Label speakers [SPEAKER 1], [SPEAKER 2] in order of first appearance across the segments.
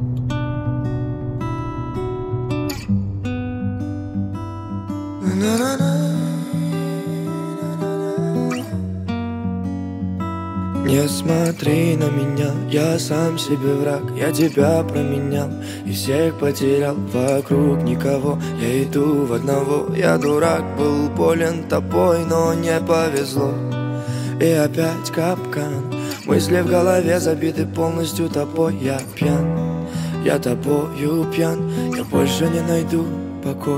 [SPEAKER 1] Не смотри на меня, я сам себе враг. Я тебя променял и всех потерял. Вокруг никого, я иду в одного. Я дурак, был болен тобой, но не повезло. И опять капкан, мысли в голове забиты полностью тобой. Я пьян, я тобою пьян. Я больше не найду покоя.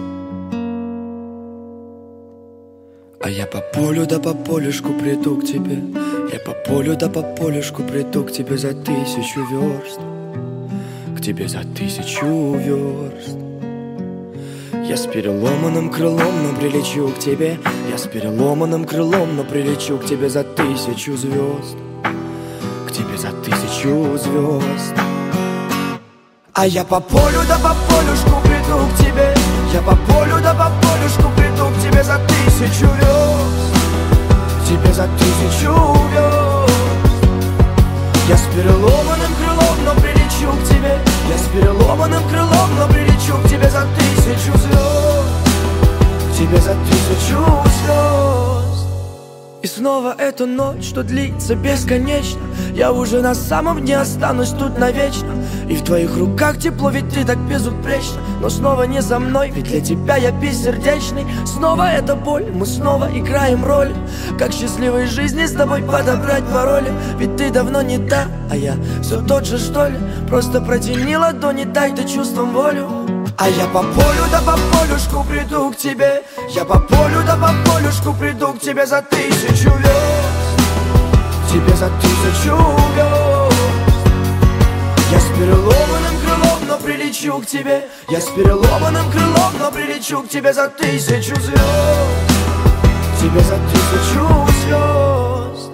[SPEAKER 1] А я по полю да по полюшку приду к тебе. Я по полю да по полюшку приду к тебе за 1000 верст. К тебе за 1000 верст. Я с переломанным крылом, но прилечу к тебе. Я с переломанным крылом, но прилечу к тебе за 1000 звезд. К тебе за 1000 звезд. А я по полю да по полюшку приду к тебе. Я по полю да по полюшку приду к тебе за 1000 верст. К тебе за 1000 верст. Я с переломанным крылом, но прилечу к тебе. Я с переломанным крылом, но прилечу к тебе за 1000 звезд. К тебе за 1000 звезд. И снова эта ночь, что длится бесконечно. Я уже на самом дне останусь тут навечно. И в твоих руках тепло, ведь ты так безупречна. Но снова не со мной, ведь для тебя я бессердечный. Снова эта боль, мы снова играем роли. Как счастливой жизни с тобой подобрать пароли. Ведь ты давно не та, а я все тот же, что ли. Просто протяни ладони, дай ты чувствам волю. А я по полю да по полюшку приду к тебе. Я по полю да по полюшку приду к тебе за 1000 верст. К тебе за 1000 верст. Я с переломанным крылом, но прилечу к тебе. Я с переломанным крылом, но прилечу к тебе за 1000 звезд. К тебе за 1000 звезд.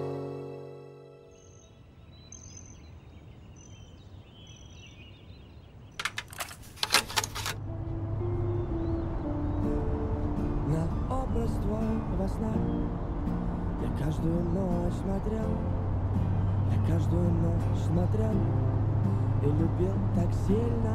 [SPEAKER 1] На образ твой во снах я каждую ночь смотрел. Я каждую ночь смотрел и любил так сильно.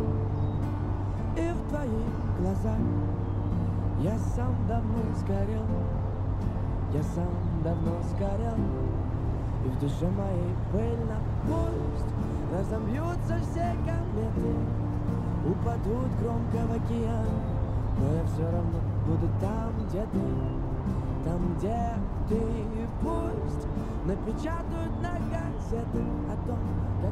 [SPEAKER 1] И в твоих глазах я сам давно сгорел. Я сам давно сгорел. И в душе моей пыльно. Пусть разобьются все кометы, упадут громко в океан, но я все равно буду там, где ты. Там, где ты. Пусть напечатают на газеты о том,